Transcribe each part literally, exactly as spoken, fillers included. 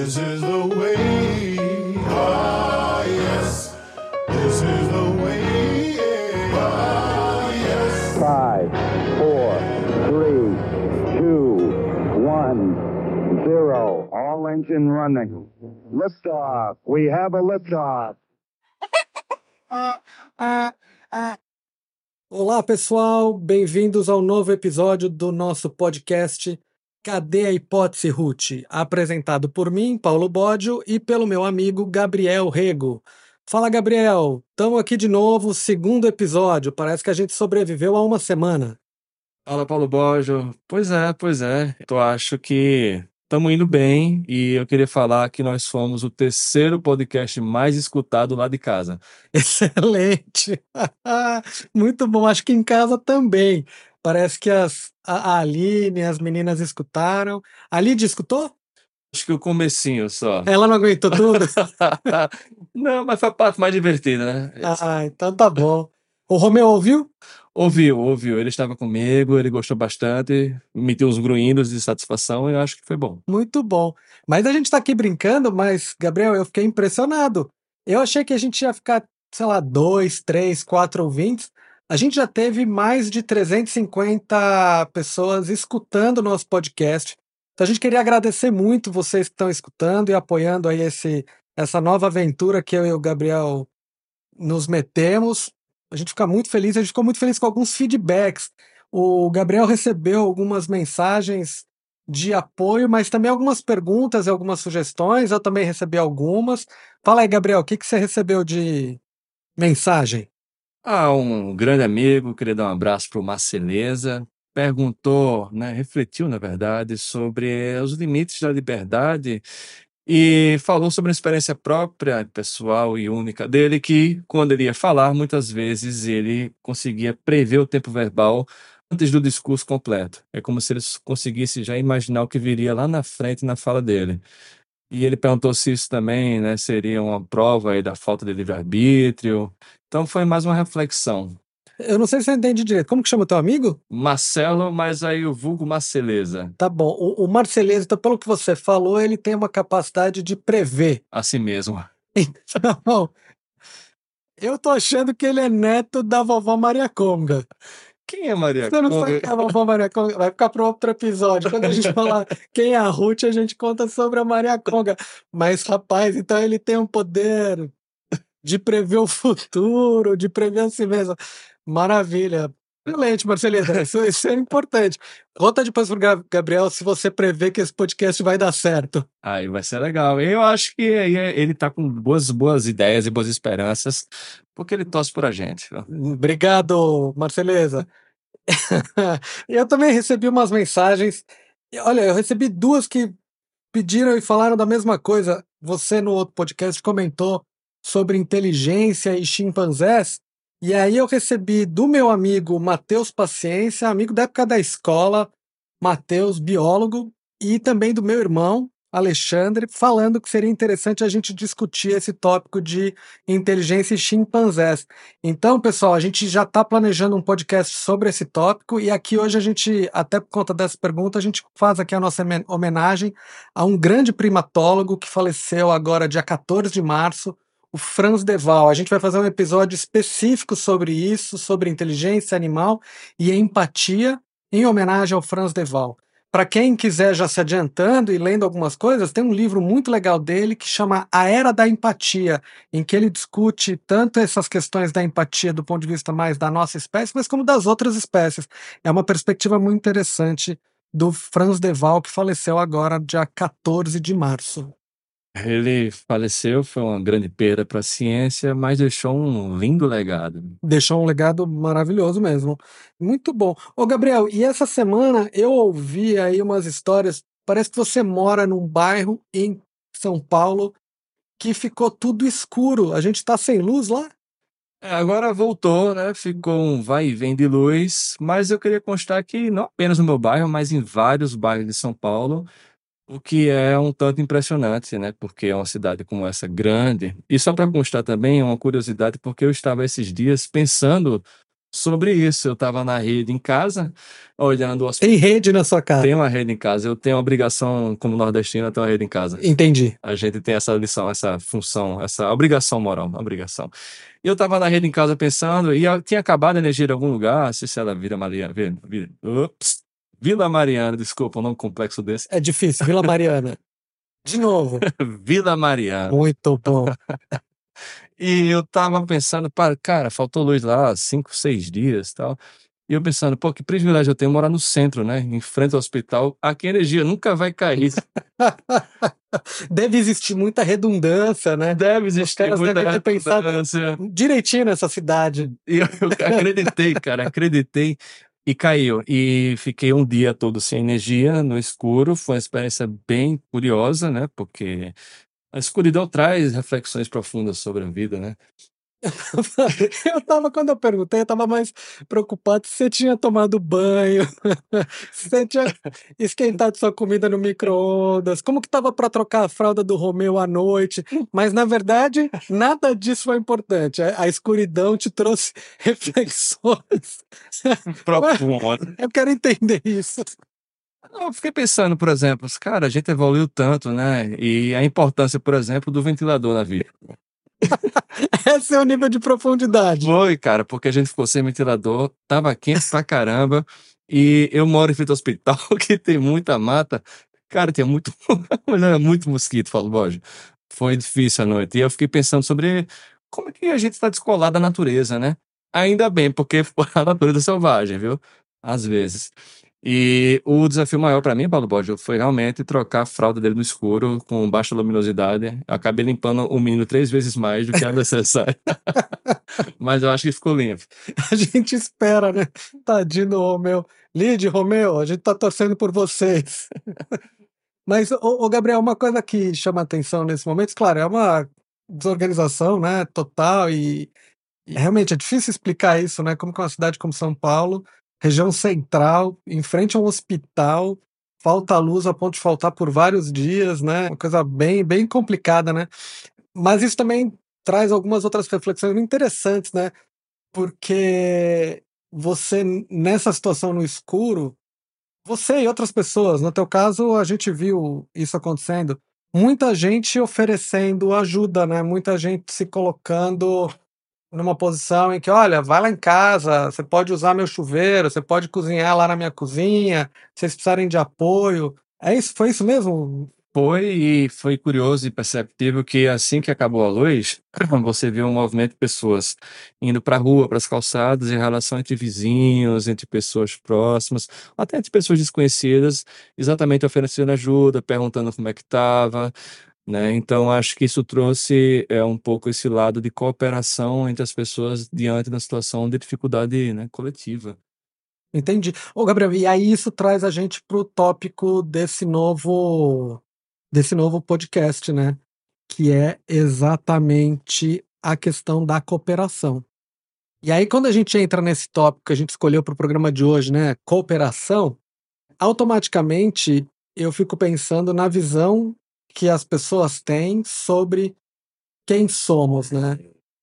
This is the way. Ah, yes. This is the way. Ah, yes. Five, four, three, two, one, zero. All engine running. Liftoff. We have a liftoff. Ah, ah, ah. Olá, pessoal, bem-vindos ao novo episódio do nosso podcast Cadê a Hipótese Ruth? Apresentado por mim, Paulo Bódio, e pelo meu amigo Gabriel Rego. Fala, Gabriel, estamos aqui de novo, segundo episódio, parece que a gente sobreviveu a uma semana. Fala, Paulo Bódio. Pois é, pois é. Eu acho que estamos indo bem e eu queria falar que nós fomos o terceiro podcast mais escutado lá de casa. Excelente! Muito bom, acho que em casa também. Parece que as, a, a Aline, as meninas escutaram. A Lídia escutou? Acho que o comecinho só. Ela não aguentou tudo? Não, mas foi a parte mais divertida, né? Ah, então tá bom. O Romeu ouviu? Ouviu, ouviu. Ele estava comigo, ele gostou bastante, emitiu uns grunhidos de satisfação e eu acho que foi bom. Muito bom. Mas a gente tá aqui brincando, mas, Gabriel, eu fiquei impressionado. Eu achei que a gente ia ficar, sei lá, dois, três, quatro ouvintes. A gente já teve mais de trezentas e cinquenta pessoas escutando o nosso podcast. Então a gente queria agradecer muito vocês que estão escutando e apoiando aí esse, essa nova aventura que eu e o Gabriel nos metemos. A gente fica muito feliz, a gente ficou muito feliz com alguns feedbacks. O Gabriel recebeu algumas mensagens de apoio, mas também algumas perguntas e algumas sugestões. Eu também recebi algumas. Fala aí, Gabriel, o que, que você recebeu de mensagem? Ah, um grande amigo, queria dar um abraço para o Marceleza. Perguntou, né, refletiu, na verdade, sobre os limites da liberdade e falou sobre uma experiência própria, pessoal e única dele, que quando ele ia falar, muitas vezes ele conseguia prever o tempo verbal antes do discurso completo. É como se ele conseguisse já imaginar o que viria lá na frente na fala dele. E ele perguntou se isso também, né, seria uma prova aí da falta de livre-arbítrio. Então foi mais uma reflexão. Eu não sei se você entende direito. Como que chama o teu amigo? Marcelo, mas aí o vulgo Marceleza. Tá bom. O, o Marceleza, então, pelo que você falou, ele tem uma capacidade de prever. Assim mesmo. Então, eu tô achando que ele é neto da vovó Maria Conga. Quem é Maria Você não Conga? sabe quem é a vovó Maria Conga? Vai ficar para outro episódio. Quando a gente falar quem é a Ruth, a gente conta sobre a Maria Conga. Mas, rapaz, então ele tem um poder de prever o futuro, de prever a si mesmo. Maravilha. Excelente, Marcelina. Isso, isso é importante. Conta depois pro Ga- Gabriel se você prevê que esse podcast vai dar certo. Aí vai ser legal. Eu acho que aí ele tá com boas, boas ideias e boas esperanças, porque ele torce por a gente. Obrigado, Marceleza. Eu também recebi umas mensagens. E, olha, eu recebi duas que pediram e falaram da mesma coisa. Você, no outro podcast, comentou sobre inteligência e chimpanzés. E aí eu recebi do meu amigo Matheus Paciência, amigo da época da escola, Matheus, biólogo, e também do meu irmão, Alexandre, falando que seria interessante a gente discutir esse tópico de inteligência e chimpanzés. Então, pessoal, a gente já está planejando um podcast sobre esse tópico e aqui hoje a gente, até por conta dessa pergunta, a gente faz aqui a nossa homen- homenagem a um grande primatólogo que faleceu agora dia quatorze de março, o Franz de Waal. A gente vai fazer um episódio específico sobre isso, sobre inteligência animal e empatia, em homenagem ao Franz de Waal. Para quem quiser já se adiantando e lendo algumas coisas, tem um livro muito legal dele que chama A Era da Empatia, em que ele discute tanto essas questões da empatia do ponto de vista mais da nossa espécie, mas como das outras espécies. É uma perspectiva muito interessante do Franz de Waal, que faleceu agora, dia quatorze de março. Ele faleceu, foi uma grande perda para a ciência, mas deixou um lindo legado. Deixou um legado maravilhoso mesmo. Muito bom. Ô, Gabriel, e essa semana eu ouvi aí umas histórias. Parece que você mora num bairro em São Paulo que ficou tudo escuro. A gente tá sem luz lá? É, agora voltou, né? Ficou um vai e vem de luz, mas eu queria constar que não apenas no meu bairro, mas em vários bairros de São Paulo, o que é um tanto impressionante, né? Porque é uma cidade como essa grande. E só para constar também, uma curiosidade, porque eu estava esses dias pensando sobre isso. Eu estava na rede em casa, olhando o Tem rede na sua casa? Tem uma rede em casa. Eu tenho a obrigação, como nordestino, ter uma rede em casa. Entendi. A gente tem essa lição, essa função, essa obrigação moral, obrigação. E eu estava na rede em casa pensando, e eu tinha acabado a energia de algum lugar, não sei se era Vila Mariana, Vila, Vila, ups, Vila Mariana, desculpa, um nome complexo desse. É difícil, Vila Mariana. De novo. Vila Mariana. Muito bom. E eu tava pensando, pá, cara, faltou luz lá cinco, seis dias e tal. E eu pensando, pô, que privilégio eu tenho morar no centro, né? Em frente ao hospital. Aqui a energia nunca vai cair. Deve existir muita redundância, né? Deve existir Os caras muita devem ter pensado redundância. direitinho nessa cidade. E eu, eu acreditei, cara, acreditei. E caiu. E fiquei um dia todo sem energia, no escuro. Foi uma experiência bem curiosa, né? Porque a escuridão traz reflexões profundas sobre a vida, né? Eu tava, quando eu perguntei, eu tava mais preocupado se você tinha tomado banho, se você tinha esquentado sua comida no micro-ondas, como que tava para trocar a fralda do Romeu à noite, mas na verdade nada disso foi importante. A, a escuridão te trouxe reflexões Profundo. Eu quero entender isso. Eu fiquei pensando, por exemplo, cara, a gente evoluiu tanto, né? E a importância, por exemplo, do ventilador na vida. Esse é o nível de profundidade. Foi, cara, porque a gente ficou sem ventilador, tava quente pra caramba, e eu moro em frente ao hospital, que tem muita mata. Cara, tinha muito, muito mosquito, falo, Borja. Foi difícil a noite. E eu fiquei pensando sobre como é que a gente está descolado da natureza, né? Ainda bem, porque a natureza é selvagem, viu? Às vezes. E o desafio maior para mim, Paulo Borja, foi realmente trocar a fralda dele no escuro, com baixa luminosidade. Eu acabei limpando o menino três vezes mais do que era necessário. Mas eu acho que ficou limpo. A gente espera, né? Tadinho do Romeu. Lide, Romeu, a gente tá torcendo por vocês. Mas, ô, ô, Gabriel, uma coisa que chama atenção nesse momento, claro, é uma desorganização, né, total, e, e realmente é difícil explicar isso, né? Como que uma cidade como São Paulo, região central, em frente a um hospital, falta luz a ponto de faltar por vários dias, né? Uma coisa bem, bem complicada, né? Mas isso também traz algumas outras reflexões interessantes, né? Porque você, nessa situação no escuro, você e outras pessoas, no teu caso, a gente viu isso acontecendo, muita gente oferecendo ajuda, né? Muita gente se colocando numa posição em que, olha, vai lá em casa, você pode usar meu chuveiro, você pode cozinhar lá na minha cozinha, se vocês precisarem de apoio. É isso? Foi isso mesmo? Foi, e foi curioso e perceptível que assim que acabou a luz, você viu um movimento de pessoas indo para a rua, para as calçadas, em relação entre vizinhos, entre pessoas próximas, até entre pessoas desconhecidas, exatamente oferecendo ajuda, perguntando como é que estava, né? Então acho que isso trouxe é, um pouco esse lado de cooperação entre as pessoas diante da situação de dificuldade, né, coletiva. Entendi. Ô, Gabriel, e aí isso traz a gente para o tópico desse novo, desse novo podcast, né? Que é exatamente a questão da cooperação. E aí, quando a gente entra nesse tópico que a gente escolheu para o programa de hoje, né? Cooperação, automaticamente eu fico pensando na visão que as pessoas têm sobre quem somos, né?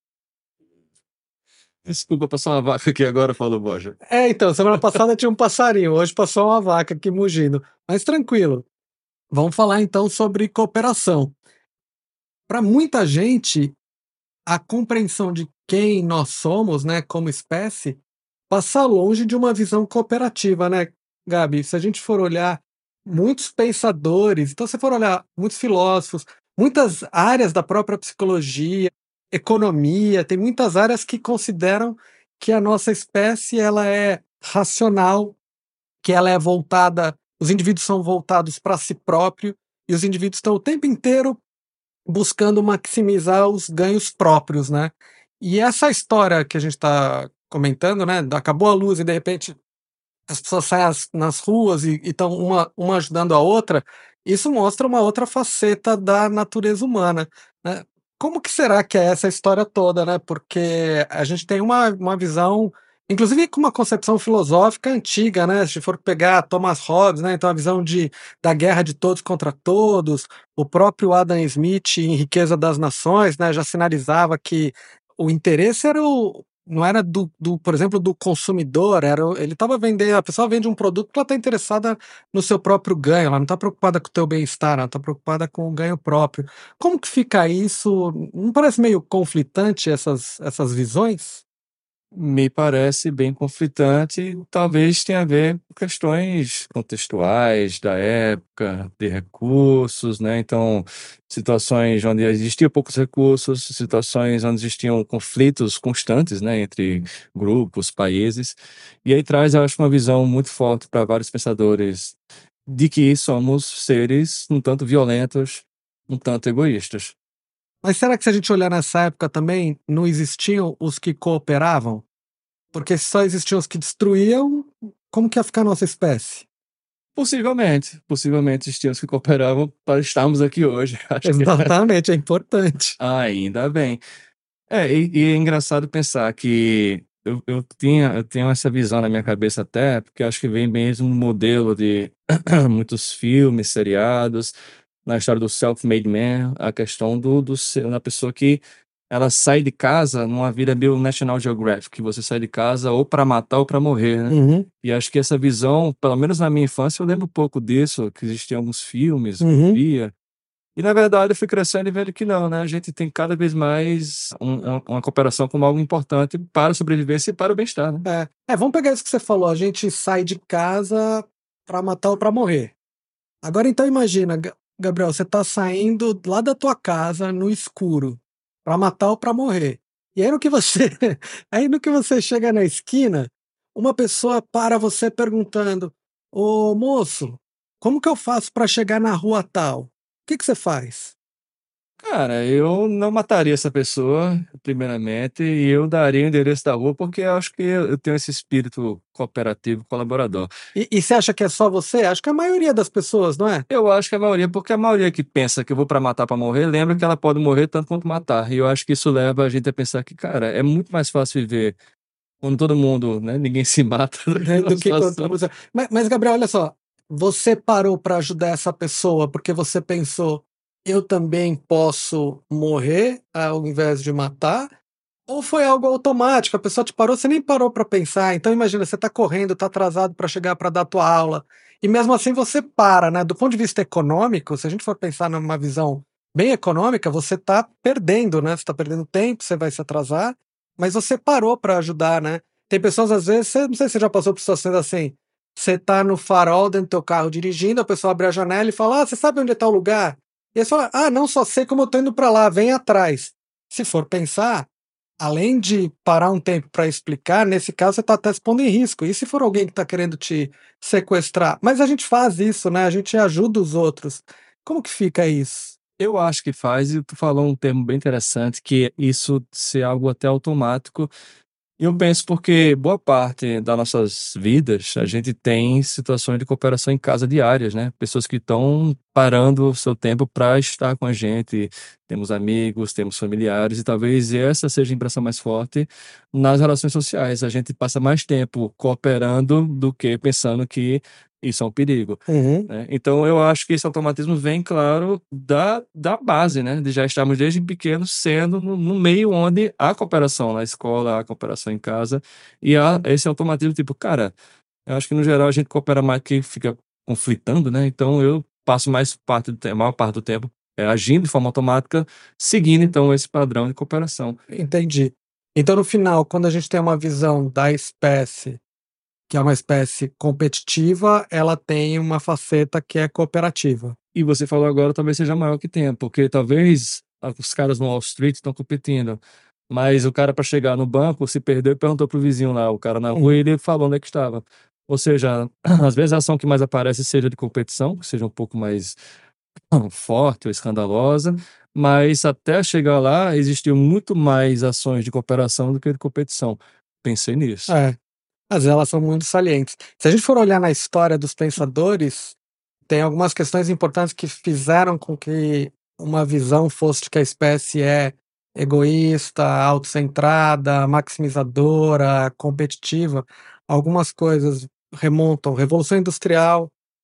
Desculpa, passou uma vaca aqui agora, falou Borja. É, então, semana passada tinha um passarinho, hoje passou uma vaca aqui mugindo. Mas tranquilo. Vamos falar então sobre cooperação. Para muita gente, a compreensão de quem nós somos, né, como espécie, passa longe de uma visão cooperativa, né, Gabi? Se a gente for olhar muitos pensadores, então se for olhar muitos filósofos, muitas áreas da própria psicologia, economia, tem muitas áreas que consideram que a nossa espécie ela é racional, que ela é voltada, os indivíduos são voltados para si próprio e os indivíduos estão o tempo inteiro buscando maximizar os ganhos próprios, né? E essa história que a gente está comentando, né? Acabou a luz e de repente as pessoas saem as, nas ruas e estão uma, uma ajudando a outra, isso mostra uma outra faceta da natureza humana, né? Como que será que é essa história toda, né? Porque a gente tem uma, uma visão, inclusive com uma concepção filosófica antiga, né? Se for pegar Thomas Hobbes, né? Então a visão de, da guerra de todos contra todos, o próprio Adam Smith em Riqueza das Nações, né? Já sinalizava que o interesse era o não era do, do, por exemplo, do consumidor, era, o- ele estava vendendo, a pessoa vende um produto porque ela está interessada no seu próprio ganho, ela não está preocupada com o teu bem-estar, ela está preocupada com o ganho próprio. Como que fica isso? Não parece meio conflitante essas, essas visões? Me parece bem conflitante, talvez tenha a ver com questões contextuais da época, de recursos, né? Então, situações onde existiam poucos recursos, situações onde existiam conflitos constantes, né, entre grupos, países. E aí traz, eu acho, uma visão muito forte para vários pensadores de que somos seres um tanto violentos, um tanto egoístas. Mas será que se a gente olhar nessa época também, não existiam os que cooperavam? Porque se só existiam os que destruíam, como que ia ficar a nossa espécie? Possivelmente, possivelmente existiam os que cooperavam para estarmos aqui hoje. Acho que Exatamente, é importante. ainda bem. É, e, e é engraçado pensar que eu, eu tinha, eu tenho essa visão na minha cabeça até, porque acho que vem mesmo um modelo de muitos filmes, seriados, na história do self-made man, a questão do, do ser, da pessoa que ela sai de casa numa vida meio National Geographic, que você sai de casa ou para matar ou para morrer, né? Uhum, E acho que essa visão, pelo menos na minha infância, eu lembro um pouco disso, que existiam alguns filmes que eu uhum. via. E na verdade eu fui crescendo e vendo que não, né? A gente tem cada vez mais um- uma, uma cooperação como algo importante para a sobrevivência e para o bem-estar, né? É, é, vamos pegar isso que você falou. A gente sai de casa pra matar ou pra morrer. Agora então imagina, Ga- Gabriel, você tá saindo lá da tua casa no escuro pra matar ou pra morrer. E aí no que você, aí no que você chega na esquina, uma pessoa para você perguntando: "Ô moço, como que eu faço pra chegar na rua tal?" O que que você faz? Cara, eu não mataria essa pessoa, primeiramente, e eu daria o endereço da rua, porque eu acho que eu eu tenho esse espírito cooperativo, colaborador. E, e você acha que é só você? Acho que é a maioria das pessoas, não é? Eu acho que a maioria, porque a maioria que pensa que eu vou para matar para morrer, lembra que ela pode morrer tanto quanto matar. E eu acho que isso leva a gente a pensar que, cara, é muito mais fácil viver quando todo mundo, né, ninguém se mata do que numa Do que contra situação. você. Mas, mas, Gabriel, olha só. Você parou para ajudar essa pessoa porque você pensou, eu também posso morrer ao invés de matar? Ou foi algo automático? A pessoa te parou, você nem parou para pensar. Então, imagina, você está correndo, está atrasado para chegar para dar a tua aula. E mesmo assim você para, né? Do ponto de vista econômico, se a gente for pensar numa visão bem econômica, você está perdendo, né? Você está perdendo tempo, você vai se atrasar, mas você parou para ajudar, né? Tem pessoas, às vezes, você, não sei se você já passou por situações assim. Você tá no farol dentro do teu carro dirigindo, a pessoa abre a janela e fala: "Ah, você sabe onde está o lugar?" E aí você fala: "Ah, não, só sei como eu tô indo para lá, vem atrás." Se for pensar, além de parar um tempo para explicar, nesse caso você está até se pondo em risco. E se for alguém que está querendo te sequestrar? Mas a gente faz isso, né? A gente ajuda os outros. Como que fica isso? Eu acho que faz, e tu falou um termo bem interessante, que é isso ser algo até automático. E eu penso porque boa parte das nossas vidas a gente tem situações de cooperação em casa diárias, né? Pessoas que estão parando o seu tempo para estar com a gente. Temos amigos, temos familiares, e talvez essa seja a impressão mais forte nas relações sociais. A gente passa mais tempo cooperando do que pensando que isso é um perigo, Uhum. né? Então eu acho que esse automatismo vem, claro, da, da base, né? De já estarmos desde pequenos sendo no, no meio onde há cooperação na escola, há cooperação em casa, e há esse automatismo, tipo, cara, eu acho que no geral a gente coopera mais que fica conflitando, né? Então eu passo mais parte do tempo, a maior parte do tempo é, agindo de forma automática, seguindo então esse padrão de cooperação. Entendi. Então, no final, quando a gente tem uma visão da espécie, que é uma espécie competitiva, ela tem uma faceta que é cooperativa. E você falou agora, talvez seja maior que tenha, porque talvez ah, os caras no Wall Street estão competindo, mas o cara para chegar no banco se perdeu e perguntou pro vizinho lá, o cara na rua, Uhum. e ele falou onde é que estava. Ou seja, às vezes a ação que mais aparece seja de competição, que seja um pouco mais forte ou escandalosa, mas até chegar lá existiu muito mais ações de cooperação do que de competição. Pensei nisso. É, mas elas são muito salientes. Se a gente for olhar na história dos pensadores, tem algumas questões importantes que fizeram com que uma visão fosse de que a espécie é egoísta, autocentrada, maximizadora, competitiva. Algumas coisas remontam à Revolução Industrial,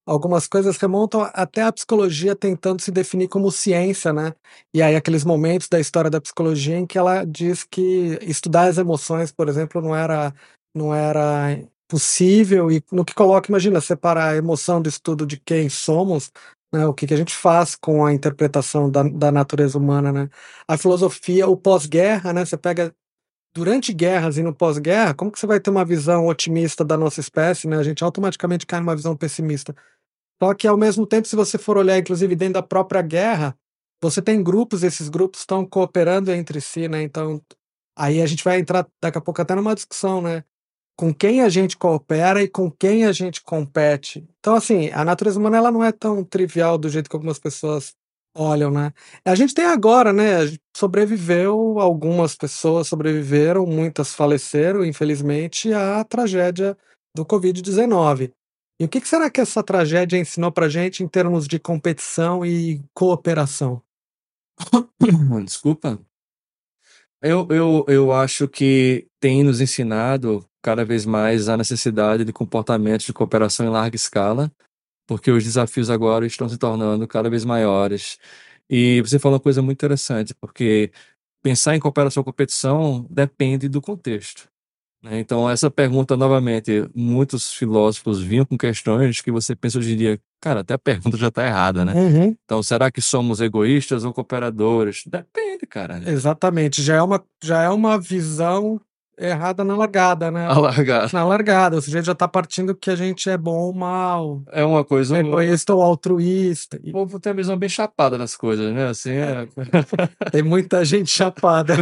algumas coisas remontam até a psicologia tentando se definir como ciência, né? E aí aqueles momentos da história da psicologia em que ela diz que estudar as emoções, por exemplo, não era, não era possível, e no que coloca, imagina, separar a emoção do estudo de quem somos, né? O que, que a gente faz com a interpretação da, da natureza humana, né? A filosofia, o pós-guerra, né? Você pega durante guerras e no pós-guerra, como que você vai ter uma visão otimista da nossa espécie, né? A gente automaticamente cai numa visão pessimista. Só que, ao mesmo tempo, se você for olhar, inclusive, dentro da própria guerra, você tem grupos, esses grupos estão cooperando entre si, né? Então, aí a gente vai entrar daqui a pouco até numa discussão, né? Com quem a gente coopera e com quem a gente compete. Então, assim, a natureza humana ela não é tão trivial do jeito que algumas pessoas olham, né? A gente tem agora, né? a gente Sobreviveu, algumas pessoas sobreviveram, muitas faleceram, infelizmente, à tragédia do covid dezenove. E o que que será que essa tragédia ensinou pra gente em termos de competição e cooperação? Desculpa. Eu, eu, eu acho que tem nos ensinado cada vez mais a necessidade de comportamentos de cooperação em larga escala, porque os desafios agora estão se tornando cada vez maiores. E você falou uma coisa muito interessante, porque pensar em cooperação ou competição depende do contexto, né? Então, essa pergunta, novamente, muitos filósofos vinham com questões que você pensa hoje em dia, cara, até a pergunta já está errada, né? Uhum. Então, será que somos egoístas ou cooperadores? Depende, cara. Exatamente, já é uma, já é uma visão errada na largada, né? Alargar. Na largada, o sujeito já tá partindo que a gente é bom ou mal, É uma coisa. egoísta ou altruísta. O E povo tem a visão bem chapada das coisas, né? Assim, é. tem muita gente chapada.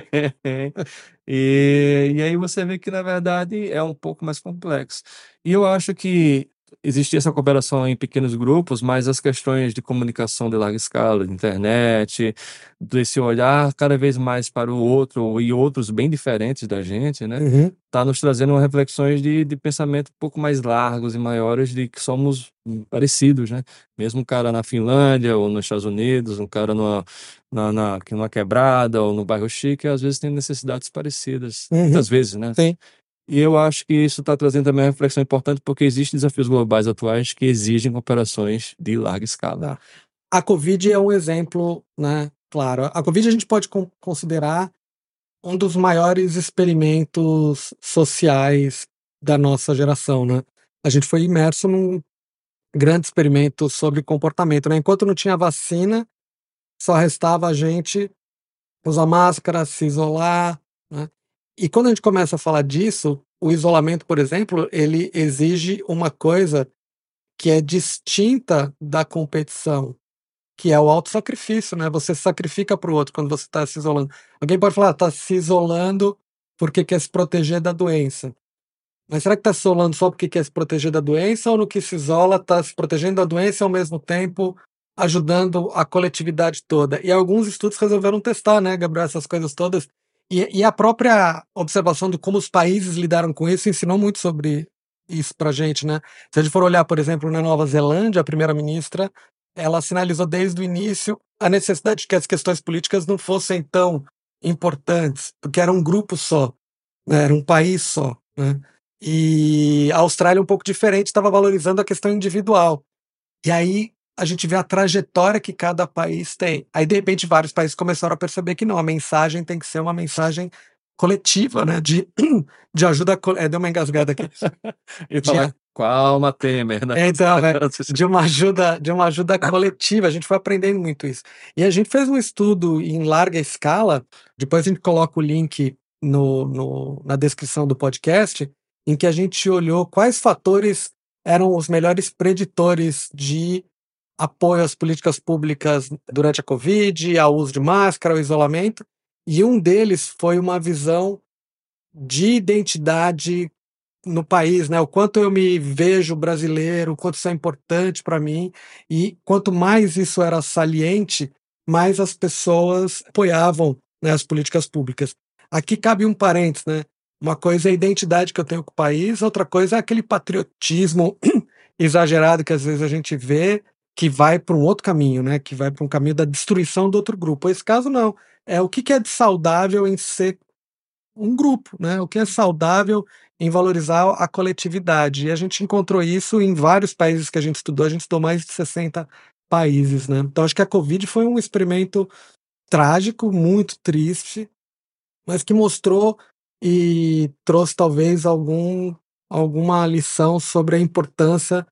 E, e aí você vê que, na verdade, é um pouco mais complexo. E eu acho que existe essa cooperação em pequenos grupos, mas as questões de comunicação de larga escala, de internet, desse olhar cada vez mais para o outro e outros bem diferentes da gente, né? Uhum. Tá nos trazendo uma reflexões de, de pensamento um pouco mais largos e maiores de que somos hum, parecidos, né? Mesmo um cara na Finlândia ou nos Estados Unidos, um cara numa, na, na, numa quebrada ou no bairro chique, às vezes tem necessidades parecidas. Uhum. Muitas vezes, né? Sim. E eu acho que isso está trazendo também uma reflexão importante, porque existem desafios globais atuais que exigem operações de larga escala. Tá. A Covid é um exemplo, né? Claro, a Covid a gente pode con- considerar um dos maiores experimentos sociais da nossa geração, né? A gente foi imerso num grande experimento sobre comportamento, né? Enquanto não tinha vacina, só restava a gente usar máscara, se isolar, né? E quando a gente começa a falar disso, o isolamento, por exemplo, ele exige uma coisa que é distinta da competição, que é o autossacrifício, né? Você se sacrifica para o outro quando você está se isolando. Alguém pode falar, está se isolando porque quer se proteger da doença. Mas será que está se isolando só porque quer se proteger da doença, ou no que se isola está se protegendo da doença e ao mesmo tempo ajudando a coletividade toda? E alguns estudos resolveram testar, né, Gabriel, essas coisas todas. E, e a própria observação de como os países lidaram com isso ensinou muito sobre isso pra gente, né? Se a gente for olhar, por exemplo, na Nova Zelândia, a primeira-ministra, ela sinalizou desde o início a necessidade de que as questões políticas não fossem tão importantes, porque era um grupo só, né? Era um país só, né? E a Austrália, um pouco diferente, estava valorizando a questão individual. E aí a gente vê a trajetória que cada país tem. Aí, de repente, vários países começaram a perceber que não, a mensagem tem que ser uma mensagem coletiva, né? De, de ajuda. co- É, deu uma engasgada aqui. E De, falar, calma, Temer, né? é, então, é, de uma ajuda, de uma ajuda coletiva. A gente foi aprendendo muito isso. E a gente fez um estudo em larga escala. Depois a gente coloca o link no, no- na descrição do podcast, em que a gente olhou quais fatores eram os melhores preditores de apoio às políticas públicas durante a Covid, ao uso de máscara, ao isolamento. E um deles foi uma visão de identidade no país, né? O quanto eu me vejo brasileiro, o quanto isso é importante para mim, e quanto mais isso era saliente, mais as pessoas apoiavam, né, as políticas públicas. Aqui cabe um parênteses, né? Uma coisa é a identidade que eu tenho com o país, outra coisa é aquele patriotismo exagerado que às vezes a gente vê que vai para um outro caminho, né? Que vai para um caminho da destruição do outro grupo. Esse caso não. É o que que é de saudável em ser um grupo, né? O que é saudável em valorizar a coletividade. E a gente encontrou isso em vários países que a gente estudou, a gente estudou mais de sessenta países, né? Então acho que a Covid foi um experimento trágico, muito triste, mas que mostrou e trouxe talvez algum, alguma lição sobre a importância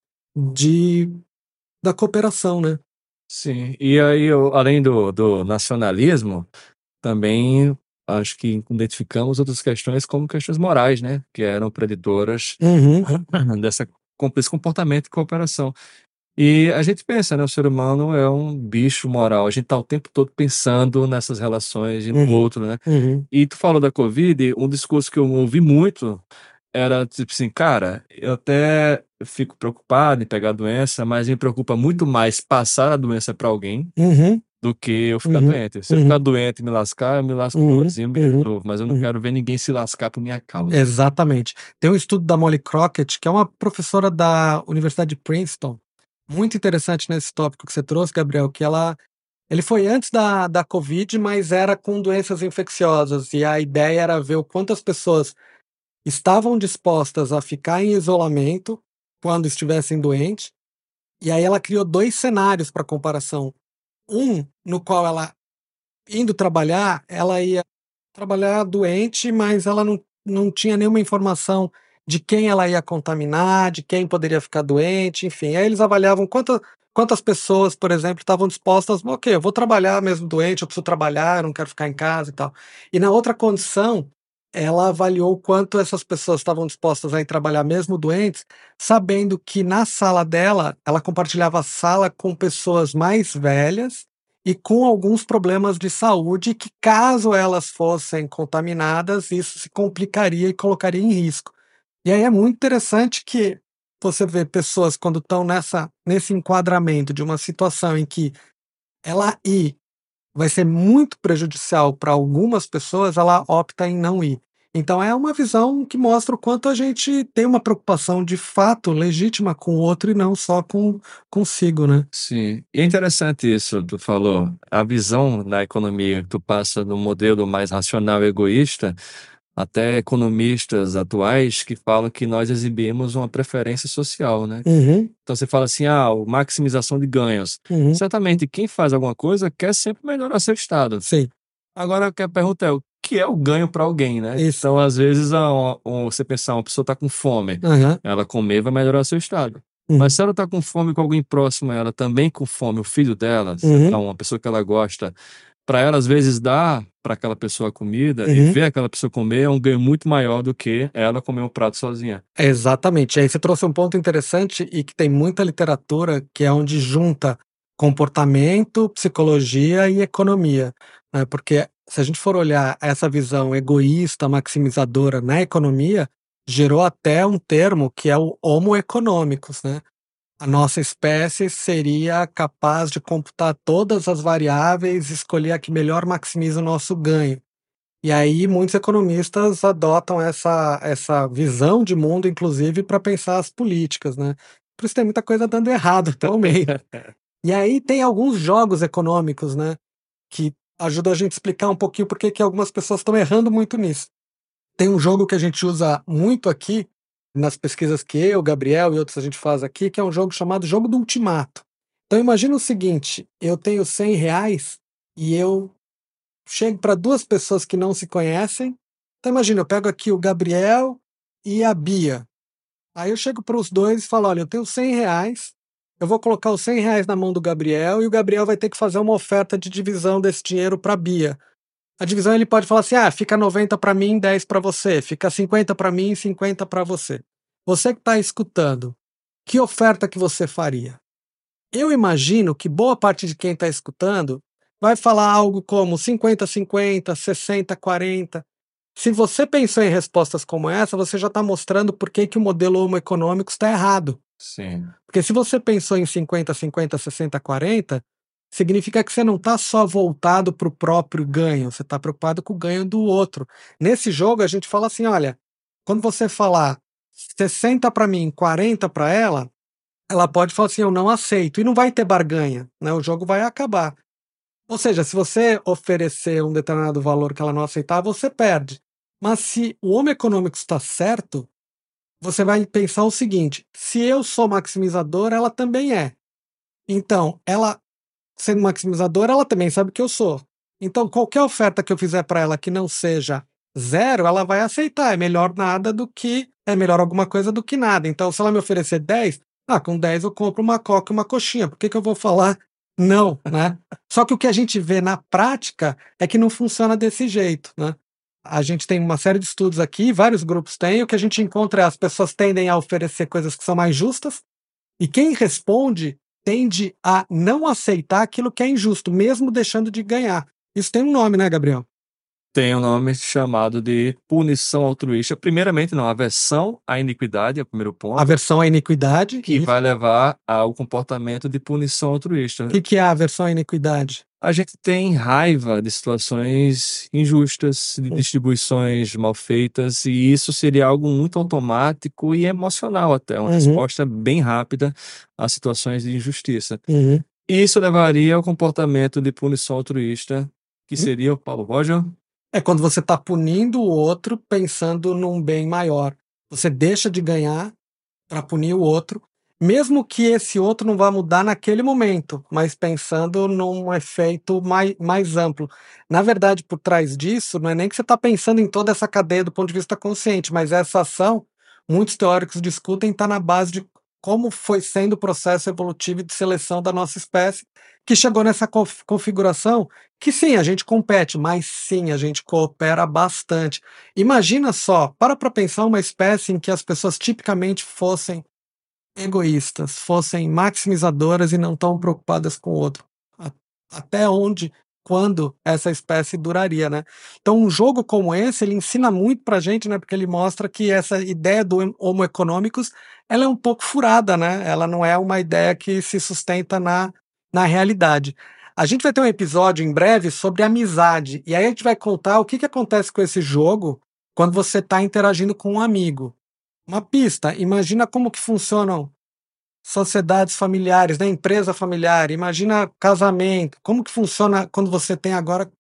de, da cooperação, né? Sim, e aí, eu- além do, do nacionalismo, também acho que identificamos outras questões como questões morais, né? Que eram preditoras Uhum, dessa, com- desse comportamento de cooperação. E a gente pensa, né? O ser humano é um bicho moral. A gente tá o tempo todo pensando nessas relações e no uhum, outro, né? uhum, E tu falou da Covid, um discurso que eu ouvi muito era tipo assim, cara, eu até fico preocupado em pegar a doença, mas me preocupa muito mais passar a doença para alguém uhum, do que eu ficar uhum, doente. Se eu ficar uhum, doente e me lascar, eu me lasco uhum, sozinho, me uhum, resolvo, mas eu não uhum. quero ver ninguém se lascar por minha causa. Exatamente. Tem um estudo da Molly Crockett, que é uma professora da Universidade de Princeton, muito interessante nesse tópico que você trouxe, Gabriel, que ela, ele foi antes da, da Covid, mas era com doenças infecciosas, e a ideia era ver o quanto as pessoas estavam dispostas a ficar em isolamento quando estivessem doentes, e aí ela criou dois cenários para comparação. Um, no qual ela, indo trabalhar, ela ia trabalhar doente, mas ela não, não tinha nenhuma informação de quem ela ia contaminar, de quem poderia ficar doente, enfim. Aí eles avaliavam quanta, quantas pessoas, por exemplo, estavam dispostas, ok, eu vou trabalhar mesmo doente, eu preciso trabalhar, eu não quero ficar em casa e tal. E na outra condição, ela avaliou o quanto essas pessoas estavam dispostas a ir trabalhar mesmo doentes, sabendo que na sala dela, ela compartilhava a sala com pessoas mais velhas e com alguns problemas de saúde que, caso elas fossem contaminadas, isso se complicaria e colocaria em risco. E aí é muito interessante que você vê pessoas quando estão nessa nesse enquadramento de uma situação em que ela ir vai ser muito prejudicial para algumas pessoas, ela opta em não ir. Então é uma visão que mostra o quanto a gente tem uma preocupação de fato legítima com o outro e não só com consigo, né? Sim, e é interessante isso, tu falou, a visão da economia que tu passa no modelo mais racional e egoísta, até economistas atuais que falam que nós exibimos uma preferência social, né? Uhum, Então você fala assim, ah, o maximização de ganhos. uhum, Certamente quem faz alguma coisa quer sempre melhorar seu estado. sim, Agora a pergunta é, o que é o ganho para alguém, né? isso. Então, às vezes, a, um- você pensar, uma pessoa está com fome, Aham, ela comer vai melhorar seu estado. uhum, Mas se ela está com fome com alguém próximo a ela, também com fome, o filho dela, sei lá, uhum, uma pessoa que ela gosta, para ela, às vezes, dar para aquela pessoa a comida e uhum. ver aquela pessoa comer é um ganho muito maior do que ela comer um prato sozinha. Exatamente. Aí você trouxe um ponto interessante e que tem muita literatura que é onde junta comportamento, psicologia e economia, né? Porque se a gente for olhar essa visão egoísta, maximizadora na economia, gerou até um termo que é o homo economicus, né? A nossa espécie seria capaz de computar todas as variáveis, escolher a que melhor maximiza o nosso ganho. E aí muitos economistas adotam essa essa visão de mundo, inclusive, para pensar as políticas, né. Por isso tem muita coisa dando errado atualmente. E aí tem alguns jogos econômicos, né, que ajudam a gente a explicar um pouquinho por que que algumas pessoas estão errando muito nisso. Tem um jogo que a gente usa muito aqui, nas pesquisas que eu, Gabriel e outros a gente faz aqui, que é um jogo chamado Jogo do Ultimato. Então imagina o seguinte, eu tenho cem reais e eu chego para duas pessoas que não se conhecem. Então imagina, eu pego aqui o Gabriel e a Bia. Aí eu chego para os dois e falo: olha, eu tenho cem reais, eu vou colocar os cem reais na mão do Gabriel e o Gabriel vai ter que fazer uma oferta de divisão desse dinheiro para a Bia. A divisão ele pode falar assim: ah, fica noventa para mim, dez para você, fica cinquenta para mim, cinquenta para você. Você que está escutando, que oferta que você faria? Eu imagino que boa parte de quem está escutando vai falar algo como cinquenta cinquenta, sessenta quarenta. Se você pensou em respostas como essa, você já está mostrando por que, que o modelo homo econômico está errado. Sim. Porque se você pensou em cinquenta cinquenta, sessenta quarenta, significa que você não está só voltado para o próprio ganho, você está preocupado com o ganho do outro. Nesse jogo, a gente fala assim: olha, quando você falar sessenta para mim, quarenta para ela, ela pode falar assim: eu não aceito, e não vai ter barganha, né? O jogo vai acabar. Ou seja, se você oferecer um determinado valor que ela não aceitar, você perde. Mas se o Homo economicus está certo, você vai pensar o seguinte: se eu sou maximizador, ela também é. Então, ela, sendo maximizadora, ela também sabe que eu sou. Então, qualquer oferta que eu fizer para ela que não seja zero, ela vai aceitar. É melhor nada do que. É melhor alguma coisa do que nada. Então, se ela me oferecer dez, ah, com dez eu compro uma coca e uma coxinha. Por que, que eu vou falar não, né? Só que o que a gente vê na prática é que não funciona desse jeito, né? A gente tem uma série de estudos aqui, vários grupos têm, o que a gente encontra é as pessoas tendem a oferecer coisas que são mais justas, e quem responde tende a não aceitar aquilo que é injusto, mesmo deixando de ganhar. Isso tem um nome, né, Gabriel? Tem um nome chamado de punição altruísta. Primeiramente, não, aversão à iniquidade é o primeiro ponto, Aversão à iniquidade. que Isso. vai levar ao comportamento de punição altruísta. O que, que é a aversão à iniquidade? A gente tem raiva de situações injustas, de distribuições mal feitas, e isso seria algo muito automático e emocional até, uma Uhum. resposta bem rápida a situações de injustiça. Uhum. Isso levaria ao comportamento de punição altruísta, que Hum? seria o Paulo Roger. É quando você está punindo o outro pensando num bem maior. Você deixa de ganhar para punir o outro, mesmo que esse outro não vá mudar naquele momento, mas pensando num efeito mais, mais amplo. Na verdade, por trás disso, não é nem que você está pensando em toda essa cadeia do ponto de vista consciente, mas essa ação, muitos teóricos discutem, está na base de como foi sendo o processo evolutivo de seleção da nossa espécie, que chegou nessa conf- configuração que sim, a gente compete, mas sim, a gente coopera bastante. Imagina só, para para pensar uma espécie em que as pessoas tipicamente fossem egoístas, fossem maximizadoras e não tão preocupadas com o outro. A- Até onde, quando essa espécie duraria, né? Então, um jogo como esse, ele ensina muito pra gente, né? Porque ele mostra que essa ideia do Homo economicus, ela é um pouco furada, né? Ela não é uma ideia que se sustenta na, na realidade. A gente vai ter um episódio em breve sobre amizade, e aí a gente vai contar o que, que acontece com esse jogo quando você está interagindo com um amigo. Uma pista, imagina como que funcionam sociedades familiares, né? Empresa familiar, imagina casamento, como que funciona quando você tem agora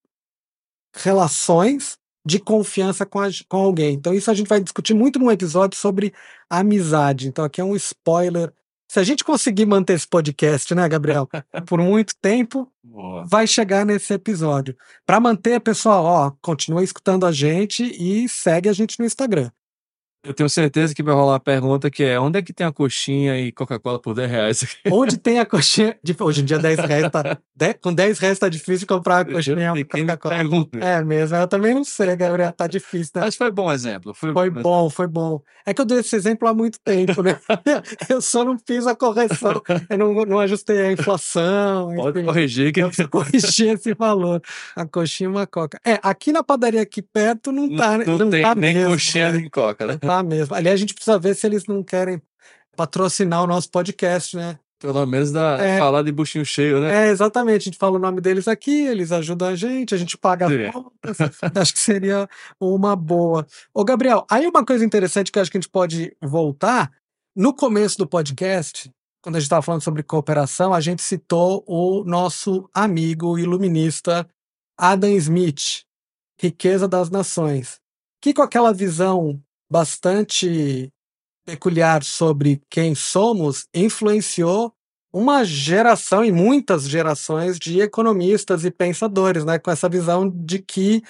relações de confiança com, a- com alguém. Então isso a gente vai discutir muito num episódio sobre amizade. Então aqui é um spoiler. Se a gente conseguir manter esse podcast, né, Gabriel, por muito tempo, Boa. vai chegar nesse episódio. Para manter, pessoal, ó, continua escutando a gente e segue a gente no Instagram. Eu tenho certeza que vai rolar uma pergunta que é: onde é que tem a coxinha e Coca-Cola por dez reais? Onde tem a coxinha? de- Hoje em dia, dez reais tá, de- com dez reais tá difícil de comprar uma coxinha Eu e fiquei uma me Coca-Cola. perguntando. É mesmo, eu também não sei, Gabriel, tá difícil, né? Mas foi bom exemplo. Foi, Foi bom, foi bom. É que eu dei esse exemplo há muito tempo, né? Eu só não fiz a correção, eu não, não ajustei a inflação, Pode enfim. corrigir que Eu preciso corrigir esse valor. A coxinha e uma coca. É, aqui na padaria aqui perto não tá, não, não tem tá nem mesmo, coxinha né? nem coca, né? Não tá mesmo. Aliás, a gente precisa ver se eles não querem patrocinar o nosso podcast, né? Pelo menos dá É. falar de buchinho cheio, né? É, exatamente. A gente fala o nome deles aqui, eles ajudam a gente, a gente paga Sim. as contas. Acho que seria uma boa. Ô, Gabriel, aí uma coisa interessante que eu acho que a gente pode voltar. No começo do podcast, quando a gente estava falando sobre cooperação, a gente citou o nosso amigo iluminista Adam Smith, Riqueza das Nações, que com aquela visão bastante peculiar sobre quem somos, influenciou uma geração e muitas gerações de economistas e pensadores, né, com essa visão de que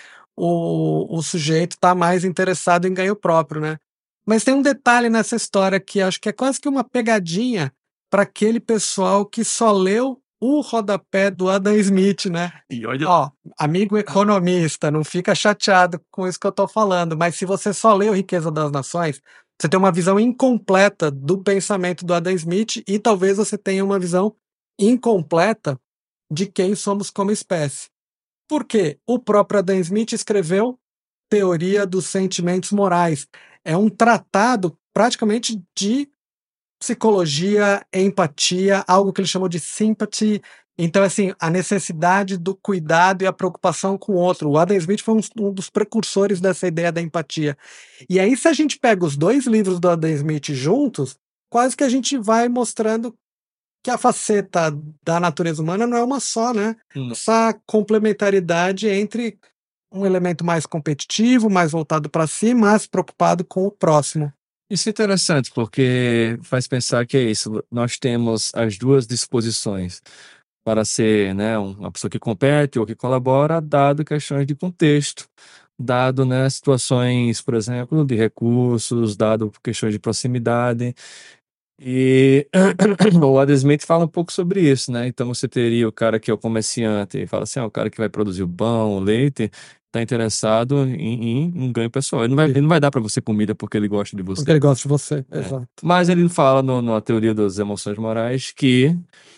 o, o sujeito está mais interessado em ganho próprio, né? Mas tem um detalhe nessa história que acho que é quase que uma pegadinha para aquele pessoal que só leu o rodapé do Adam Smith, né? E olha, Ó, amigo economista, não fica chateado com isso que eu estou falando, mas se você só leu Riqueza das Nações, você tem uma visão incompleta do pensamento do Adam Smith e talvez você tenha uma visão incompleta de quem somos como espécie. Por quê? O próprio Adam Smith escreveu Teoria dos Sentimentos Morais. É um tratado praticamente de psicologia, empatia, algo que ele chamou de sympathy. Então, assim, a necessidade do cuidado e a preocupação com o outro. O Adam Smith foi um, um dos precursores dessa ideia da empatia. E aí, se a gente pega os dois livros do Adam Smith juntos, quase que a gente vai mostrando que a faceta da natureza humana não é uma só, né? Hum. Essa complementariedade entre um elemento mais competitivo, mais voltado para si, mas preocupado com o próximo. Isso é interessante, porque faz pensar que é isso. Nós temos as duas disposições para ser, né, uma pessoa que compete ou que colabora, dado questões de contexto, dado, né, situações, por exemplo, de recursos, dado questões de proximidade. E o Adam Smith fala um pouco sobre isso, né? Então você teria o cara que é o comerciante e fala assim, ah, o cara que vai produzir o pão, o leite, está interessado em, em um ganho pessoal. Ele não vai, ele não vai dar para você comida porque ele gosta de Porque você. ele gosta de você, É. exato. Mas ele fala no, na teoria das emoções morais que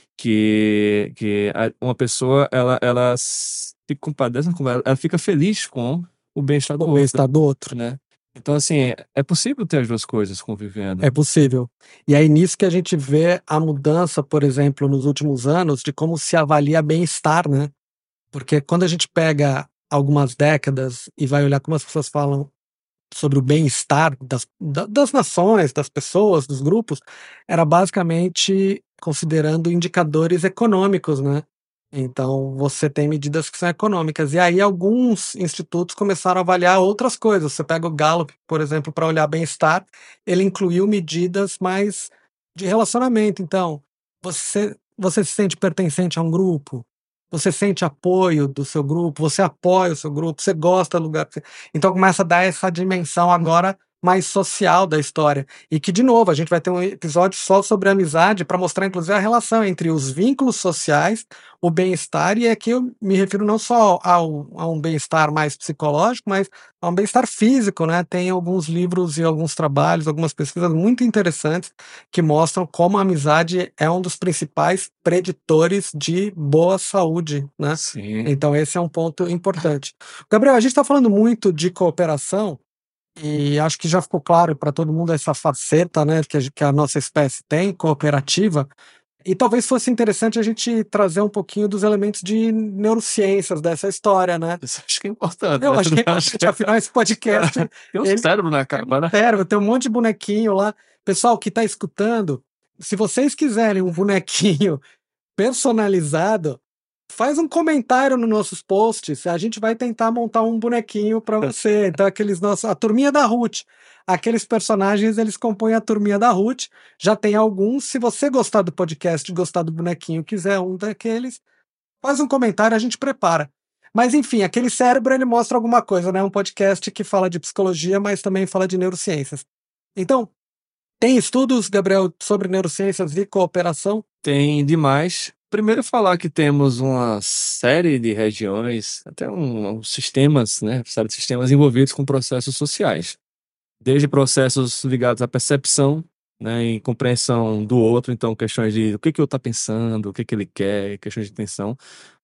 que, que a- uma pessoa ela, ela se compadece, com ela ela fica feliz com o bem-estar do O outro, bem-estar do outro. né? Então, assim, é possível ter as duas coisas convivendo. É possível. E aí nisso que a gente vê a mudança, por exemplo, nos últimos anos, de como se avalia bem-estar, né? Porque quando a gente pega algumas décadas e vai olhar como as pessoas falam sobre o bem-estar das, da- das nações, das pessoas, dos grupos, era basicamente considerando indicadores econômicos, né? Então, você tem medidas que são econômicas. E aí, alguns institutos começaram a avaliar outras coisas. Você pega o Gallup, por exemplo, para olhar bem-estar, ele incluiu medidas mais de relacionamento. Então, você, você se sente pertencente a um grupo? Você sente apoio do seu grupo? Você apoia o seu grupo? Você gosta do lugar? que você- Então, começa a dar essa dimensão agora mais social da história. E que, de novo, a gente vai ter um episódio só sobre amizade para mostrar, inclusive, a relação entre os vínculos sociais, o bem-estar, e aqui eu me refiro não só ao, a um bem-estar mais psicológico, mas a um bem-estar físico, né? Tem alguns livros e alguns trabalhos, algumas pesquisas muito interessantes que mostram como a amizade é um dos principais preditores de boa saúde, né? Sim. Então esse é um ponto importante. Gabriel, a gente está falando muito de cooperação e acho que já ficou claro para todo mundo essa faceta, né, que a, que a nossa espécie tem, cooperativa. E talvez fosse interessante a gente trazer um pouquinho dos elementos de neurociências dessa história, né? Isso acho que é importante, Eu né? acho que é importante, afinal, esse podcast Tem um ele- cérebro na cara, né? Sério, tem um monte de bonequinho lá. Pessoal que está escutando, se vocês quiserem um bonequinho personalizado, faz um comentário nos nossos posts. A gente vai tentar montar um bonequinho para você. Então, aqueles nossos. A turminha da Ruth. Aqueles personagens, eles compõem a turminha da Ruth. Já tem alguns. Se você gostar do podcast, gostar do bonequinho, quiser um daqueles, faz um comentário, a gente prepara. Mas enfim, aquele cérebro ele mostra alguma coisa, né? Um podcast que fala de psicologia, mas também fala de neurociências. Então, tem estudos, Gabriel, sobre neurociências e cooperação? Tem demais. Primeiro falar que temos uma série de regiões, até um, um sistemas, né? Série de sistemas envolvidos com processos sociais. Desde processos ligados à percepção, né, e compreensão do outro, então questões de o que que o outro está pensando, o que que ele quer, questões de atenção,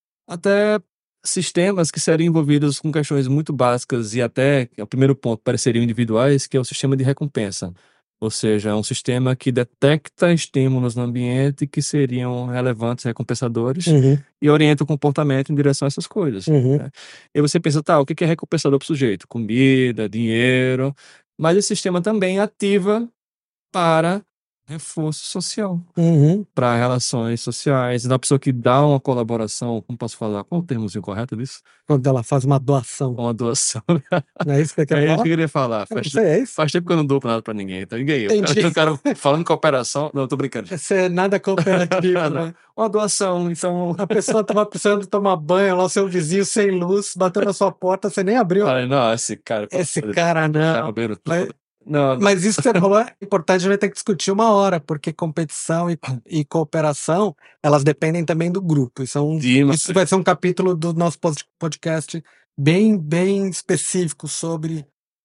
até sistemas que seriam envolvidos com questões muito básicas e até, o primeiro ponto, pareceriam individuais, que é o sistema de recompensa. Ou seja, é um sistema que detecta estímulos no ambiente que seriam relevantes, recompensadores, Uhum, e orienta o comportamento em direção a essas coisas. uhum, Né? E você pensa, tá, o que que é recompensador para o sujeito? Comida, dinheiro, mas esse sistema também ativa para reforço social, uhum. para relações sociais. Então, a pessoa que dá uma colaboração, como posso falar, qual o termo correto disso? Quando ela faz uma doação. Uma doação. Não é isso que você quer É isso falar? que eu queria falar. Eu não Faz, sei, é isso? faz tempo que eu não dou nada pra ninguém. Então, ninguém. Eu Entendi. quero, eu quero falando em cooperação. Não, eu tô brincando. Isso é nada cooperativo, Não, né? uma doação, então. A pessoa tava precisando tomar banho lá, o seu vizinho sem luz, bateu na sua porta, você nem abriu. Falei, não, esse cara. Esse cara não. Cabelo todo. Mas, Não, não. mas isso que você falou é importante, a gente vai ter que discutir uma hora, porque competição e, e cooperação, elas dependem também do grupo. Isso, é um- Demais. isso vai ser um capítulo do nosso pod- podcast bem, bem específico sobre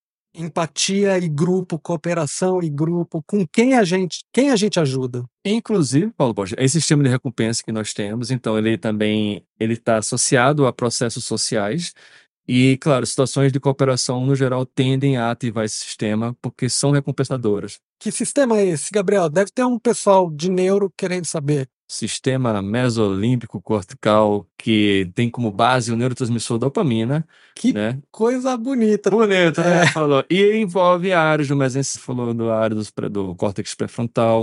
empatia e grupo, cooperação e grupo, com quem a gente, quem a gente ajuda. Inclusive, Paulo Borges, esse sistema de recompensa que nós temos, então ele também ele está associado a processos sociais e, claro, situações de cooperação no geral tendem a ativar esse sistema porque são recompensadoras. Que sistema é esse, Gabriel? Deve ter um pessoal de neuro querendo saber. Sistema mesolímbico cortical que tem como base o neurotransmissor dopamina, Que né? coisa bonita. Bonito, né? É. Falou. E envolve áreas do mesense, falou do área dos pré- do córtex pré-frontal,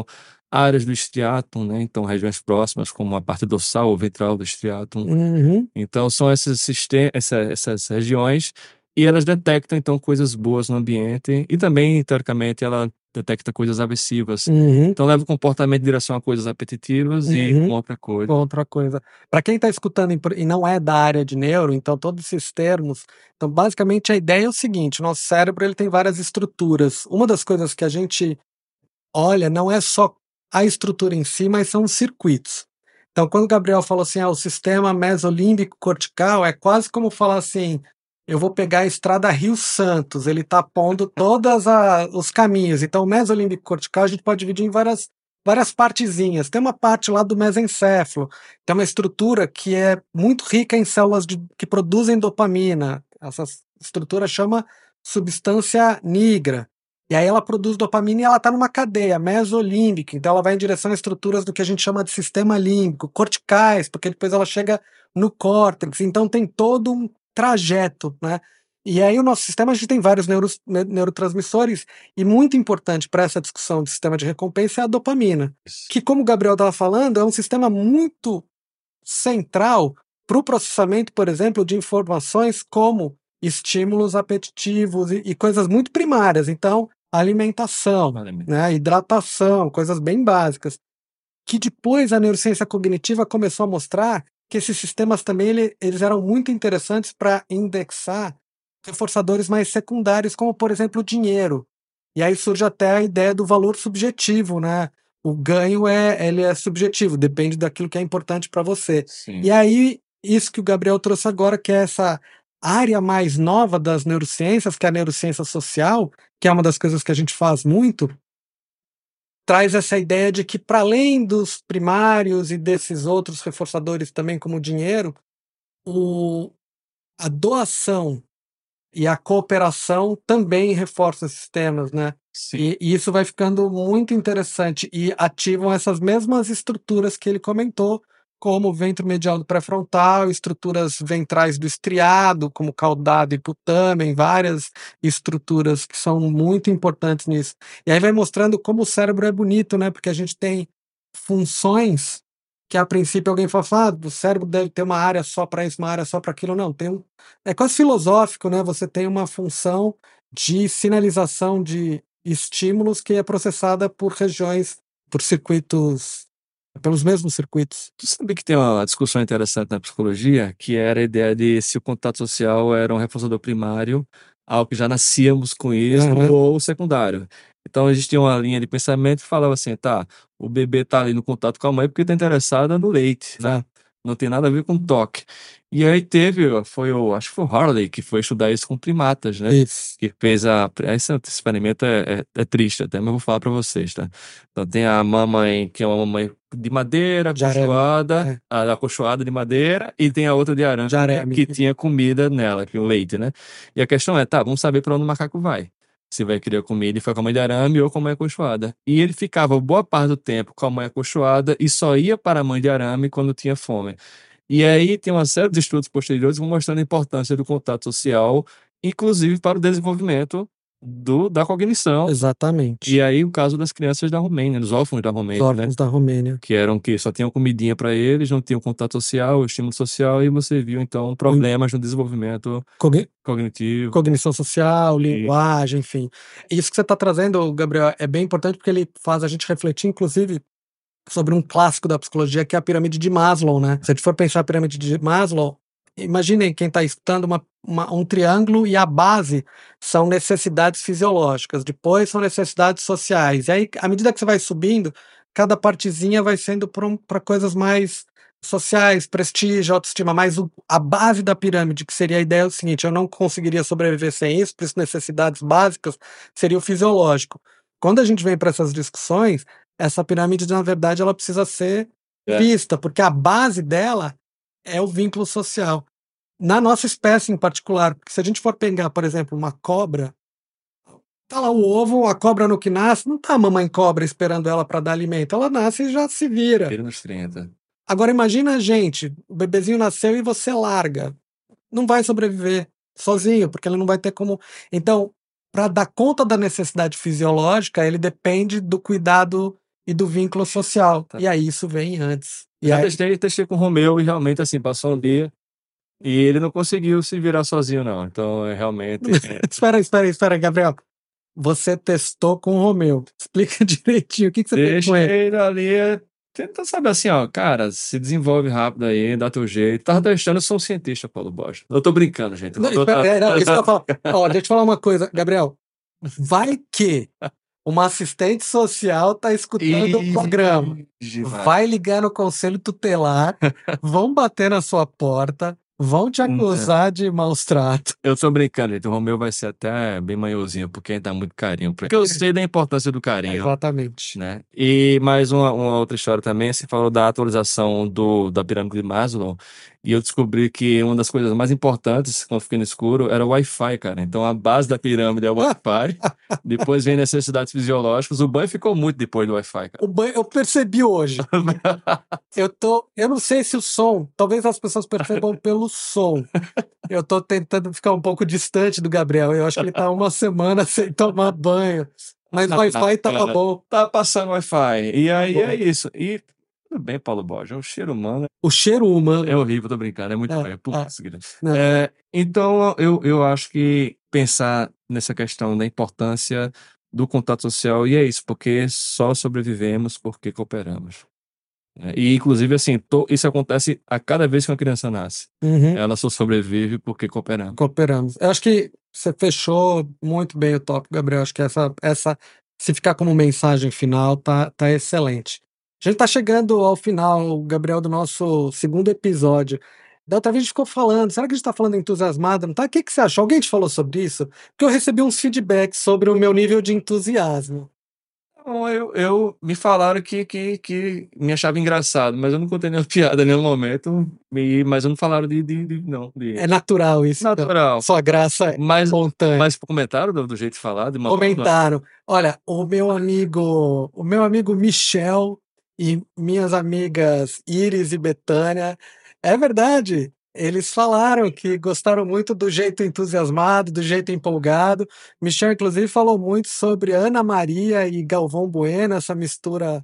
áreas do striatum, né? Então, regiões próximas, como a parte dorsal ou ventral do striatum. Uhum. Então, são esses sistem- essa, essas regiões e elas detectam, então, coisas boas no ambiente e também, teoricamente, ela detecta coisas aversivas. Uhum. Então, leva o comportamento em direção a coisas apetitivas e Uhum. com outra coisa. Outra coisa. Para quem está escutando em- e não é da área de neuro, então todos esses termos, então basicamente a ideia é o seguinte: nosso cérebro ele tem várias estruturas. Uma das coisas que a gente olha não é só a estrutura em si, mas são os circuitos. Então, quando o Gabriel falou assim, ah, o sistema mesolímbico cortical, é quase como falar assim: eu vou pegar a estrada Rio Santos, ele está pondo todos os caminhos. Então, o mesolímbico cortical a gente pode dividir em várias, várias partezinhas. Tem uma parte lá do mesencéfalo, tem uma estrutura que é muito rica em células de- que produzem dopamina. Essa estrutura chama substância nigra. E aí ela produz dopamina e ela está numa cadeia mesolímbica, então ela vai em direção a estruturas do que a gente chama de sistema límbico, corticais, porque depois ela chega no córtex, então tem todo um trajeto, né? E aí o nosso sistema, a gente tem vários neuros, ne- neurotransmissores, e muito importante para essa discussão de sistema de recompensa é a dopamina, que, como o Gabriel estava falando, é um sistema muito central para o processamento, por exemplo, de informações como estímulos apetitivos e, e coisas muito primárias. Então, alimentação, Vale. né, hidratação, coisas bem básicas. Que depois a neurociência cognitiva começou a mostrar que esses sistemas também ele, eles eram muito interessantes para indexar reforçadores mais secundários, como por exemplo o dinheiro. E aí surge até a ideia do valor subjetivo, né? O ganho é ele é subjetivo, depende daquilo que é importante para você. Sim. E aí isso que o Gabriel trouxe agora, que é essa área mais nova das neurociências, que é a neurociência social, que é uma das coisas que a gente faz muito, traz essa ideia de que, para além dos primários e desses outros reforçadores também, como o dinheiro, o, a doação e a cooperação também reforçam esses sistemas, né? Sim. E, e isso vai ficando muito interessante e ativam essas mesmas estruturas que ele comentou, como o ventro medial do pré-frontal, estruturas ventrais do estriado, como caudado e putamen, várias estruturas que são muito importantes nisso. E aí vai mostrando como o cérebro é bonito, né? Porque a gente tem funções que a princípio alguém fala, ah, o cérebro deve ter uma área só para isso, uma área só para aquilo. Não, tem um, é quase filosófico, né? Você tem uma função de sinalização de estímulos que é processada por regiões, por circuitos, pelos mesmos circuitos. Tu sabe que tem uma discussão interessante na psicologia, que era a ideia de se o contato social era um reforçador primário, algo que já nascíamos com isso, Uhum. ou secundário. Então existia uma linha de pensamento que falava assim, tá, o bebê tá ali no contato com a mãe porque tá interessada no leite, né? Não tem nada a ver com toque. E aí teve, foi o, acho que foi o Harley que foi estudar isso com primatas, né? Isso. Que fez a, esse experimento é, é, é triste até, mas eu vou falar para vocês, tá? Então tem a mamãe, que é uma mamãe de madeira, De arame, acolchoada, é. a acolchoada de madeira, e tem a outra de arame, De arame. que tinha comida nela, que é o leite, né? E a questão é, tá, vamos saber para onde o macaco vai. Se vai querer comida e foi com a mãe de arame ou com a mãe acolchoada. E ele ficava boa parte do tempo com a mãe acolchoada e só ia para a mãe de arame quando tinha fome. E aí tem uma série de estudos posteriores que vão mostrando a importância do contato social, inclusive para o desenvolvimento do, da cognição. Exatamente. E aí o caso das crianças da Romênia, dos órfãos da Os Romênia, né? órfãos da Romênia. Que eram que só tinham comidinha para eles, não tinham contato social, estímulo social, e você viu então problemas no desenvolvimento Cogni- cognitivo. Cognição social, linguagem, enfim. Isso que você está trazendo, Gabriel, é bem importante porque ele faz a gente refletir, inclusive, sobre um clássico da psicologia, que é a pirâmide de Maslow, né? Se a gente for pensar a pirâmide de Maslow, imaginem quem está escutando uma, uma, um triângulo e a base são necessidades fisiológicas, depois são necessidades sociais. E aí, à medida que você vai subindo, cada partezinha vai sendo para coisas mais sociais, prestígio, autoestima, mas o, a base da pirâmide, que seria a ideia é o seguinte: eu não conseguiria sobreviver sem isso, por isso necessidades básicas seria o fisiológico. Quando a gente vem para essas discussões, essa pirâmide, na verdade, ela precisa ser É. vista, porque a base dela é o vínculo social. Na nossa espécie em particular, porque se a gente for pegar, por exemplo, uma cobra, tá lá o ovo, a cobra no que nasce, não tá a mamãe cobra esperando ela para dar alimento, ela nasce e já se vira. Vira nos trinta. Agora imagina a gente, o bebezinho nasceu e você larga. Não vai sobreviver sozinho, porque ele não vai ter como. Então, para dar conta da necessidade fisiológica, ele depende do cuidado e do vínculo social. Tá. E aí isso vem antes. E Já aí, testei, testei com o Romeu e realmente, assim, passou um dia e ele não conseguiu se virar sozinho, não. Então, é realmente. é, espera, espera, espera, Gabriel. Você testou com o Romeu. Explica direitinho o que, que você fez Deixa com ele. ele ali. é, Tenta saber assim, ó, cara, se desenvolve rápido aí, dá teu jeito. Tava testando, eu sou um cientista, Paulo Bosch. Eu tô brincando, gente. O Não, Romeu espera, tá- é, não, isso que eu falo. Ó, deixa eu te falar uma coisa, Gabriel. Vai que uma assistente social tá escutando o Ih, programa. demais. Vai ligar no conselho tutelar, vão bater na sua porta, vão te acusar de maus tratos. Eu tô brincando, gente. O Romeu vai ser até bem manhozinho, porque ele dá muito carinho. Porque eu sei da importância do carinho. Exatamente. Né? E mais uma, uma outra história também, você falou da atualização do, da pirâmide de Maslow, e eu descobri que uma das coisas mais importantes quando fiquei no escuro era o Wi-Fi, cara. Então a base da pirâmide é o Wi-Fi, depois vem necessidades fisiológicas, o banho ficou muito depois do Wi-Fi, cara. O banho, eu percebi hoje. Eu tô, eu não sei se o som, talvez as pessoas percebam pelo som. Eu tô tentando ficar um pouco distante do Gabriel. Eu acho que ele tá uma semana sem tomar banho. Mas o Wi-Fi tava Cara, bom. Tá passando Wi-Fi. E aí Bom. é isso. E tudo bem, Paulo Borges, o cheiro humano O cheiro humano. é horrível, tô brincando, é muito É, feio. Putz, é. grilo. Não. É, então, eu, eu acho que pensar nessa questão da importância do contato social, e é isso, porque só sobrevivemos porque cooperamos. É, e, inclusive, assim, to- isso acontece a cada vez que uma criança nasce. Uhum. Ela só sobrevive porque cooperamos. Cooperamos. Eu acho que você fechou muito bem o tópico, Gabriel. Acho que essa, essa se ficar como mensagem final, tá, tá excelente. A gente tá chegando ao final, Gabriel, do nosso segundo episódio. Da outra vez a gente ficou falando, será que a gente tá falando entusiasmado? Não tá? O que, que você achou? Alguém te falou sobre isso? Porque eu recebi uns feedbacks sobre o meu nível de entusiasmo. Bom, eu, eu me falaram que, que, que me achava engraçado, mas eu não contei nenhuma piada em nenhum momento, e, mas não falaram de, de, de- não, de É natural isso. então. natural. Sua graça é Mas, espontânea. mas comentaram do, do jeito de falar, de uma Comentaram. Olha, o meu amigo, o meu amigo Michel e minhas amigas Iris e Betânia, é verdade. Eles falaram que gostaram muito do jeito entusiasmado, do jeito empolgado. Michel, inclusive, falou muito sobre Ana Maria e Galvão Bueno, essa mistura.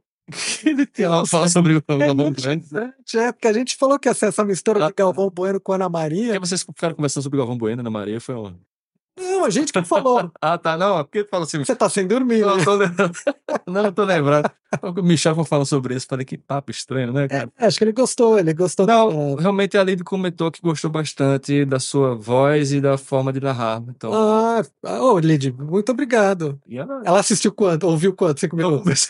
Ele tinha lá falar sobre o É Galvão muito Bueno. interessante, é, porque a gente falou que ia ser essa mistura Ah, de Galvão Bueno com Ana Por que Maria. vocês ficaram conversando sobre o Galvão Bueno, Ana Maria? Foi um... Não, a gente que falou. Ah, tá, não, é porque ele falou assim. Você tá sem dormir, Não, né? eu tô lembrando. Não, eu tô lembrando. O Michel falando sobre isso, falei que papo estranho, né, cara? É, acho que ele gostou, ele gostou. Não, da- realmente a Lívia comentou que gostou bastante da sua voz e da forma de narrar. Então, Ah, ah, ô, Lid, muito obrigado. e ela. Ela assistiu quanto? Ouviu quanto? Cinco Eu minutos?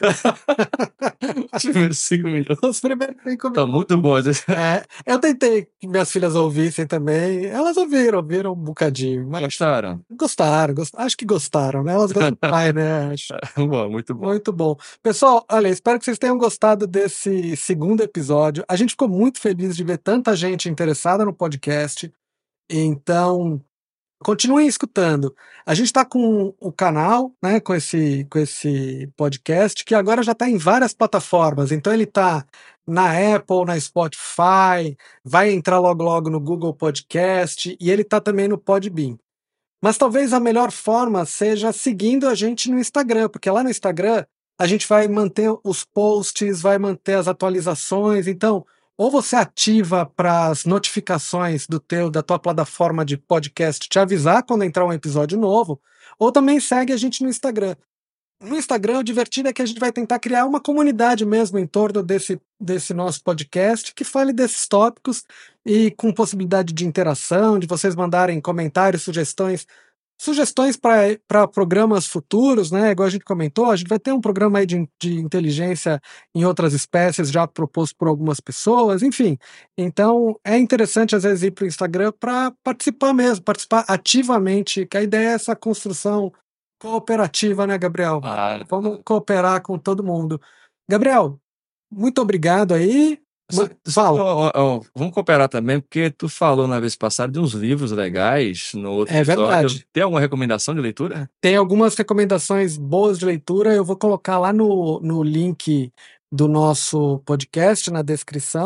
Os primeiros cinco minutos. Os primeiros cinco Tá minutos. muito bom. É, eu tentei que minhas filhas ouvissem também. Elas ouviram, ouviram um bocadinho. Mas Gostaram? gostaram, gost- acho que gostaram, né? Elas gostam do pai, né? Acho. Bom, muito bom. Muito bom. Pessoal, olha, espero que vocês tenham gostado desse segundo episódio. A gente ficou muito feliz de ver tanta gente interessada no podcast. Então, continuem escutando. A gente está com o canal, né, com esse, com esse podcast, que agora já está em várias plataformas. Então, ele está na Apple, na Spotify, vai entrar logo logo no Google Podcast e ele está também no Podbean. Mas talvez a melhor forma seja seguindo a gente no Instagram, porque lá no Instagram a gente vai manter os posts, vai manter as atualizações. Então, ou você ativa para as notificações do teu da tua plataforma de podcast te avisar quando entrar um episódio novo, ou também segue a gente no Instagram. No Instagram, o divertido é que a gente vai tentar criar uma comunidade mesmo em torno desse, desse nosso podcast que fale desses tópicos e com possibilidade de interação, de vocês mandarem comentários, sugestões, sugestões para programas futuros, né? Igual a gente comentou, a gente vai ter um programa aí de, de inteligência em outras espécies já proposto por algumas pessoas, enfim. Então é interessante às vezes ir para o Instagram para participar mesmo, participar ativamente, que a ideia é essa construção cooperativa, né, Gabriel? Ah, Vamos cooperar com todo mundo. Gabriel, muito obrigado aí. Só- Ma- só- Fala. ó, ó, ó, vamos cooperar também, porque tu falou na vez passada de uns livros legais no outro É episódio. verdade. Tem alguma recomendação de leitura? Tem algumas recomendações boas de leitura, eu vou colocar lá no, no link do nosso podcast, na descrição.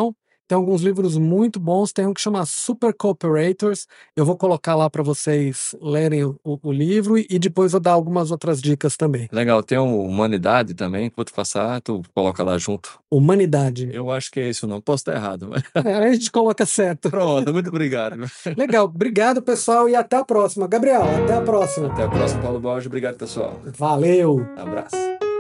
tem alguns livros muito bons, tem um que chama Super Cooperators, eu vou colocar lá para vocês lerem o, o livro e depois vou dar algumas outras dicas também. Legal, tem o Humanidade também, que vou te passar, tu coloca lá junto. Humanidade. Eu acho que é isso, não posso estar errado. Mas... É, aí a gente coloca certo. Pronto, muito obrigado. Legal, obrigado pessoal e até a próxima. Gabriel, até a próxima. Até a próxima, Paulo Borges. Obrigado, pessoal. Valeu. Abraço.